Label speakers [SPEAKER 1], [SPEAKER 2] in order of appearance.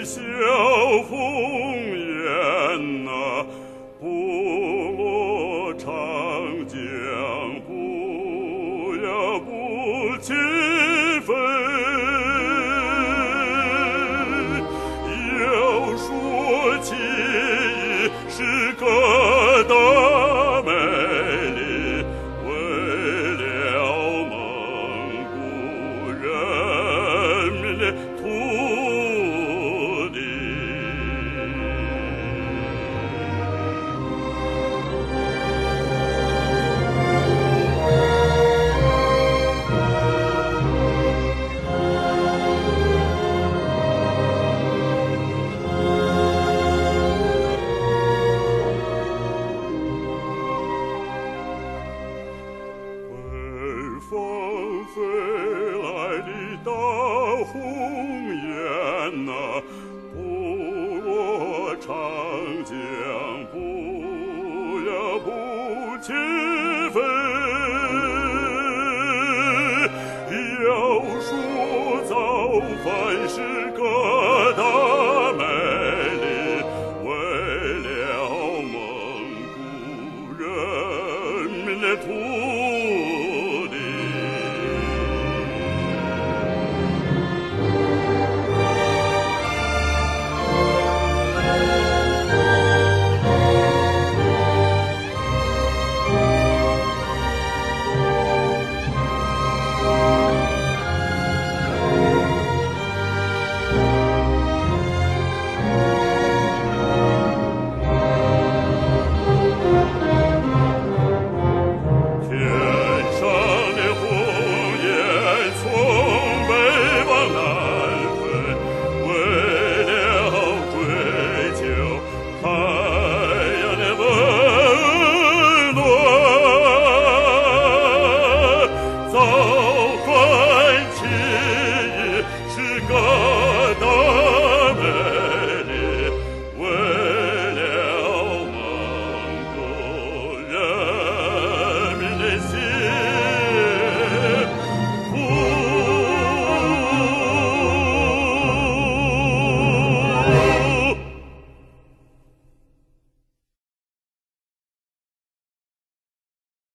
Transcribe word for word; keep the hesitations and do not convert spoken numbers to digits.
[SPEAKER 1] 小红颜呐，不落长江不要不弃飞。要说起是个大美丽，为了蒙古人民的土地。北方飞来的大红颜呐，不落长江不要不弃飞。要说造反是个大美丽，为了蒙古人民的土